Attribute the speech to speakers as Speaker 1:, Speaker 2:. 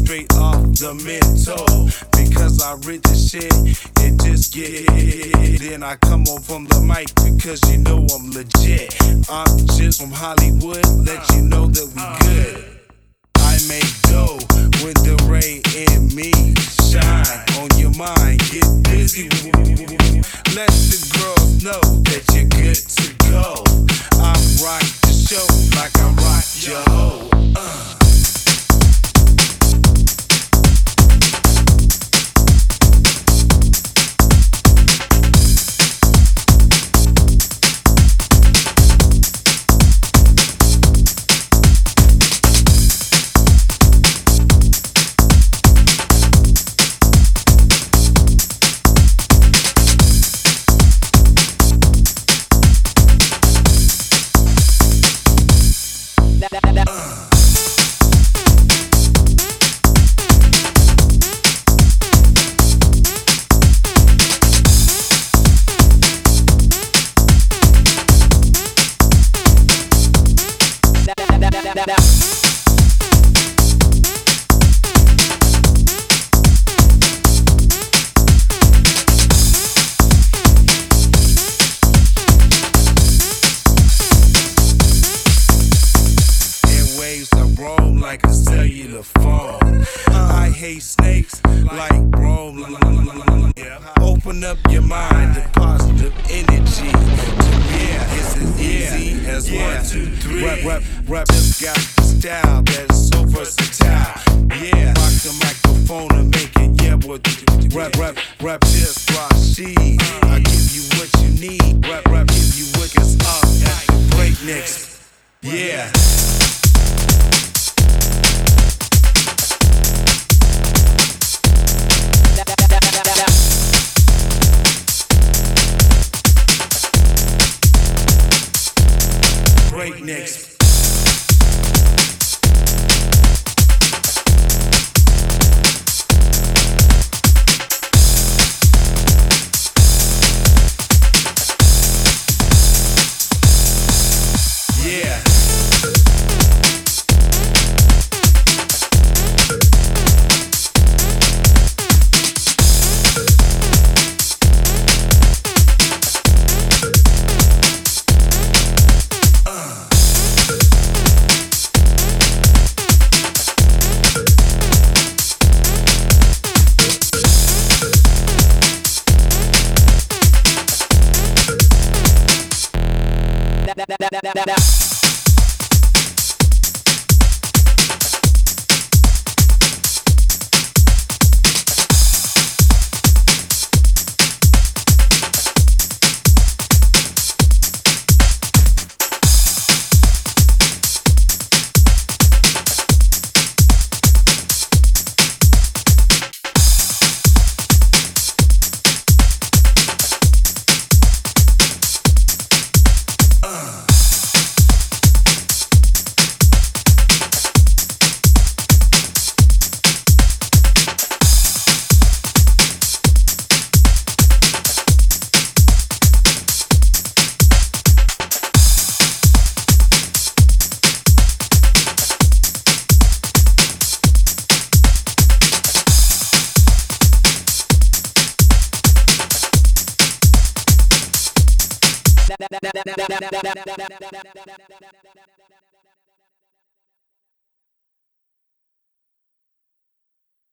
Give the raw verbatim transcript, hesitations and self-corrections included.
Speaker 1: straight off the mental. Because I read the shit, it just get it. Then I come on from the mic because you know I'm legit. I'm just from Hollywood, let you know that we good. I make dough when the rain in me shine on your mind. Get busy, let the girls know that you're good to go. I rock the show like I rock your hoe. Uh. Like a cellular phone. I hate snakes like Rome. Open up your mind to positive energy. Yeah, it's as easy as one, two, three. Rap, rap, rap just got the style that is so versatile. Yeah, rock the microphone and make it. Yeah, what rap, rap, rap just rock sheet. I give you what you need. Rap, rap, give you what is up at the breaknecks. Yeah. Breaknecks. Yeah. Da da da da da da da da da da da da da da da da